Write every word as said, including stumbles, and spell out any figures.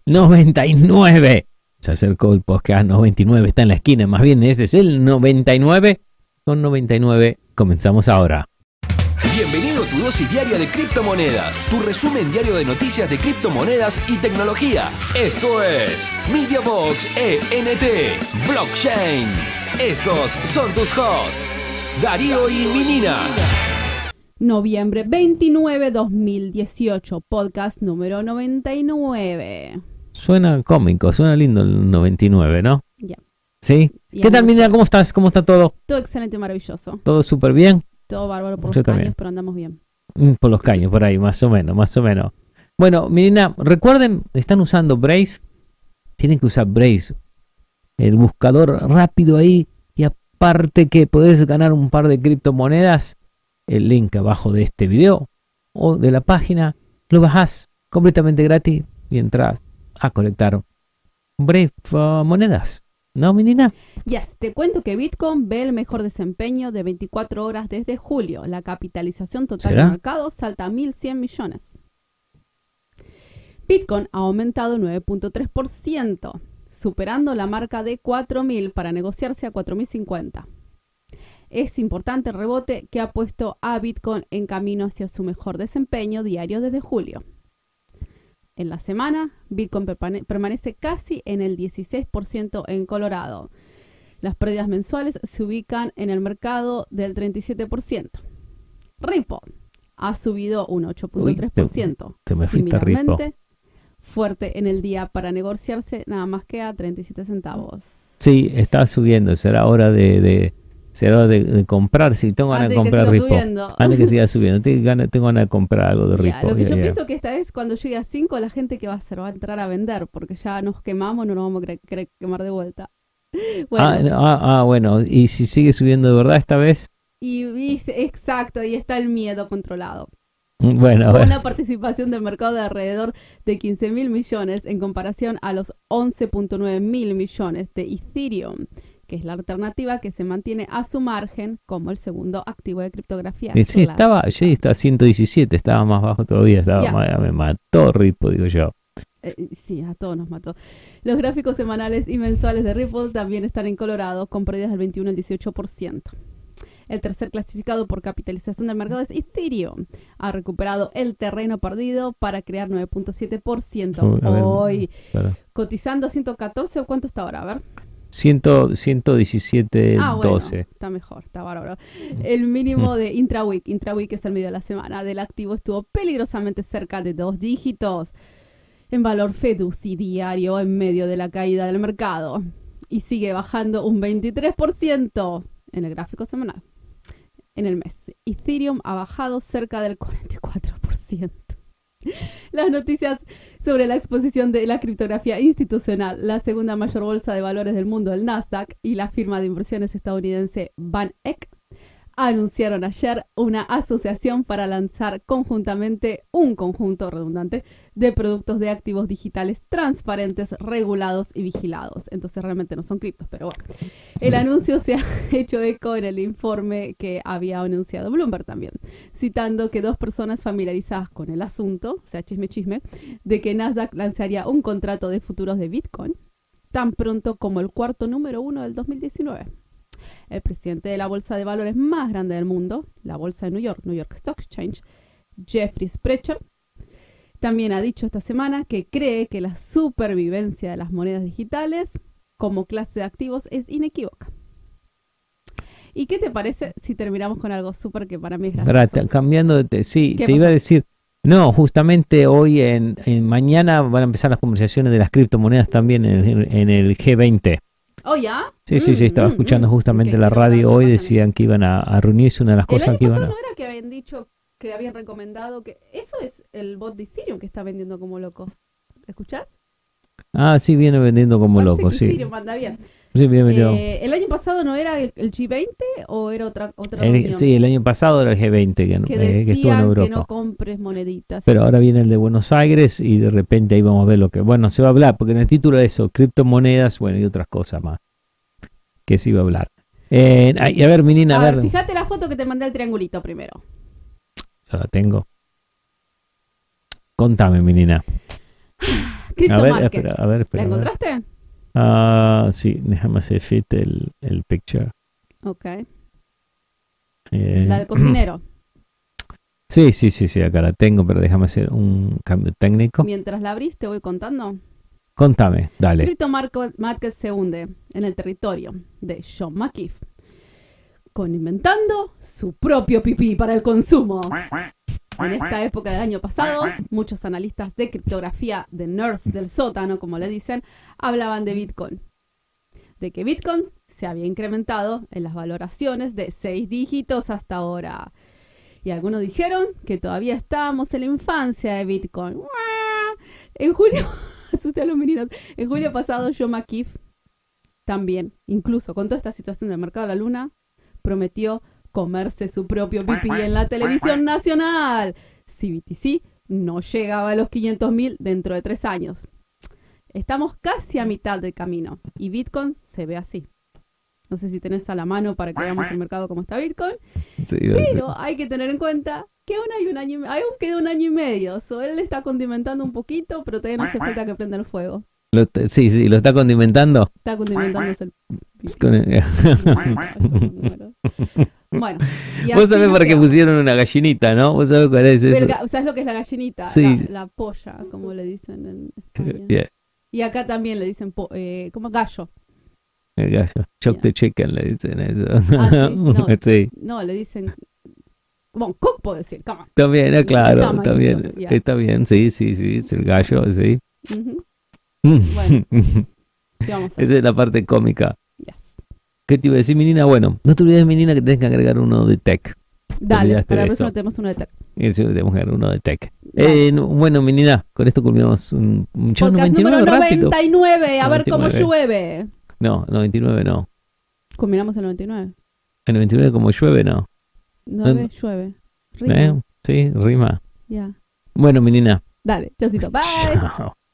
noventa y nueve. Se acercó el podcast noventa y nueve, está en la esquina. Más bien, este es el noventa y nueve. Con noventa y nueve comenzamos ahora. Bienvenido a tu dosis diaria de criptomonedas, tu resumen diario de noticias de criptomonedas y tecnología. Esto es MediaBox E N T Blockchain. Estos son tus hosts, Darío y Minina. Noviembre veintinueve, dos mil dieciocho, podcast número noventa y nueve. Suena cómico, suena lindo el noventa y nueve, ¿no? Ya. Yeah. ¿Sí? Y ¿Qué tal, Minina? ¿Cómo estás? ¿Cómo está todo? Todo excelente, maravilloso. ¿Todo súper bien? Todo bárbaro por Yo los también. caños, pero andamos bien. Por los caños, por ahí, más o menos, más o menos. Bueno, Minina, recuerden, están usando Braze. Tienen que usar Braze. El buscador rápido ahí. Y aparte que podés ganar un par de criptomonedas. El link abajo de este video o de la página. Lo bajás completamente gratis y entras a colectar Brave uh, monedas. ¿No, Minina? Yes, te cuento que Bitcoin ve el mejor desempeño de veinticuatro horas desde julio. La capitalización total ¿Será? del mercado salta a mil cien millones. Bitcoin ha aumentado nueve punto tres por ciento, superando la marca de cuatro mil para negociarse a cuatro mil cincuenta. Es importante el rebote que ha puesto a Bitcoin en camino hacia su mejor desempeño diario desde julio. En la semana, Bitcoin permane- permanece casi en el dieciséis por ciento en Colorado. Las pérdidas mensuales se ubican en el mercado del treinta y siete por ciento. Ripple ha subido un ocho punto tres por ciento. Uy, te, te me fuiste a Ripple. Similarmente, fuerte en el día para negociarse nada más que a treinta y siete centavos. Sí, está subiendo. Será hora de... de... Será hora de, de comprar, si tengo ganas de comprar Ripple. Antes que siga subiendo. Tengo ganas, tengo ganas de comprar algo de Yeah, Ripple. lo que yeah, yo yeah. pienso que esta vez cuando llegue a cinco la gente que va a hacer va a entrar a vender porque ya nos quemamos, no nos vamos a querer, querer quemar de vuelta. Bueno, Ah, no, ah, ah, bueno. ¿Y si sigue subiendo de verdad esta vez? y, y exacto, ahí está el miedo controlado. Bueno, Con bueno. una participación del mercado de alrededor de quince mil millones en comparación a los once punto nueve mil millones de Ethereum, que es la alternativa que se mantiene a su margen como el segundo activo de criptografía. Eh, Sí, clásica. estaba, sí, está a ciento diecisiete, estaba más bajo todavía, estaba Ya. más- me mató Ripple, digo yo. Eh, sí, a todos nos mató. Los gráficos semanales y mensuales de Ripple también están en Colorado, con pérdidas del veintiuno al dieciocho por ciento. El tercer clasificado por capitalización del mercado es Ethereum. Ha recuperado el terreno perdido para crear nueve punto siete por ciento. Uy, a ver, Hoy, claro. cotizando a ciento catorce, ¿o cuánto está ahora? A ver. cien, ciento diecisiete, Ah, bueno, doce. está mejor, está bárbaro. El mínimo de intraweek, intraweek es el medio de la semana, del activo estuvo peligrosamente cerca de dos dígitos en valor fiduciario en medio de la caída del mercado y sigue bajando un veintitrés por ciento en el gráfico semanal en el mes. Ethereum ha bajado cerca del cuarenta y cuatro por ciento. Las noticias sobre la exposición de la criptografía institucional, la segunda mayor bolsa de valores del mundo, el Nasdaq, y la firma de inversiones estadounidense Van Eck anunciaron ayer una asociación para lanzar conjuntamente un conjunto redundante de productos de activos digitales transparentes, regulados y vigilados. Entonces realmente no son criptos, pero bueno. El anuncio se ha hecho eco en el informe que había anunciado Bloomberg también, citando que dos personas familiarizadas con el asunto, o sea, chisme chisme, de que Nasdaq lanzaría un contrato de futuros de Bitcoin tan pronto como el cuarto número uno del dos mil diecinueve. El presidente de la bolsa de valores más grande del mundo, la bolsa de New York, New York Stock Exchange, Jeffrey Sprecher, también ha dicho esta semana que cree que la supervivencia de las monedas digitales como clase de activos es inequívoca. ¿Y qué te parece si terminamos con algo súper que para mí es Pará, gracioso? te- cambiando de te- sí, ¿Qué te iba a pasó? decir, no, justamente hoy en, en mañana van a empezar las conversaciones de las criptomonedas también en, en el G veinte. ¿Oh, ya? Sí, sí, sí, Mm, estaba mm, escuchando mm. justamente Que la quiero ver radio qué hoy, pasa. decían que iban a, a reunirse, una de las El cosas año que iban pasado a... no era que habían dicho que habían recomendado que... Eso es el bot de Ethereum que está vendiendo como loco. ¿Escuchás? Ah, sí, viene vendiendo como Parece loco, que sí. Ethereum anda bien. Sí, bien vendido. Eh, ¿El año pasado no era el, el G veinte o era otra, otra El- reunión? sí, el año pasado era el G veinte que, que eh, que estuvo en decían Europa. que no compres moneditas. Pero ahora viene el de Buenos Aires y de repente ahí vamos a ver lo que... Bueno, se va a hablar, porque en el título de eso, criptomonedas, bueno, y otras cosas más que se iba a hablar. Eh, ay, a ver, Minina, a a ver, ver. fíjate la foto que te mandé al triangulito primero. Ya la tengo. Contame, Minina. Crypto A ver, Market. espera, a ver, espera. ¿La a ver. encontraste? Ah, sí, déjame hacer fit el, el picture. Ok. Eh, La del cocinero. Sí, sí, sí, sí, acá la tengo, pero déjame hacer un cambio técnico. Mientras la abrís, te voy contando. Contame, dale. Crypto Market se hunde en el territorio de John McKeef, con inventando su propio pipí para el consumo. En esta época del año pasado, muchos analistas de criptografía, de nerds del sótano, como le dicen, hablaban de Bitcoin. De que Bitcoin se había incrementado en las valoraciones de seis dígitos hasta ahora. Y algunos dijeron que todavía estábamos en la infancia de Bitcoin. En julio, asusté a los meninos, en julio pasado, John McKeef también, incluso con toda esta situación del mercado de la luna, prometió comerse su propio pipí en la televisión nacional si B T C no llegaba a los quinientos mil dentro de tres años. Estamos casi a mitad del camino y Bitcoin se ve así. No sé si tenés a la mano para que veamos el mercado como está Bitcoin, Sí, no sé. pero hay que tener en cuenta que aún hay un año, y me- aún queda un año y medio. So, él está condimentando un poquito, pero todavía no hace falta que prenda el fuego. Lo te- sí, sí, lo está condimentando. Está condimentándose el Es con- Bueno, y Vos así sabés nos por qué quedamos. pusieron una gallinita, ¿no? Vos sabés cuál es eso. El ga- ¿Sabes lo que es la gallinita? Sí. La, la polla, como le dicen en España. Yeah, Y acá también le dicen po- eh, como gallo. el gallo. Choke Yeah. the chicken, le dicen eso. Ah, sí, no. Sí. No, le dicen. Bueno, cook puedo decir, come on. También, eh, claro, Está mal está bien, dicho, ya. está bien, sí, sí, sí, es el gallo, sí. Ujú. Bueno, ¿qué vamos a hacer? Esa es la parte cómica. Yes. ¿Qué te iba a decir, menina? Bueno, no te olvides, menina, que tenés que agregar uno de tech. Dale, olvidaste para de la próxima eso. tenemos uno de tech. Y sí, tenemos que agregar uno de tech. Dale. Eh, no, bueno, menina, con esto culminamos un, un ya Podcast noventa y nueve número rápido. noventa y nueve, a ver cómo noventa y nueve. llueve. No, noventa y nueve no. Culminamos el noventa y nueve. En noventa y nueve como llueve, no. nueve llueve. Rima. ¿Eh? Sí, rima. Ya. Bueno, menina. Dale, chaucito. Bye. Chao.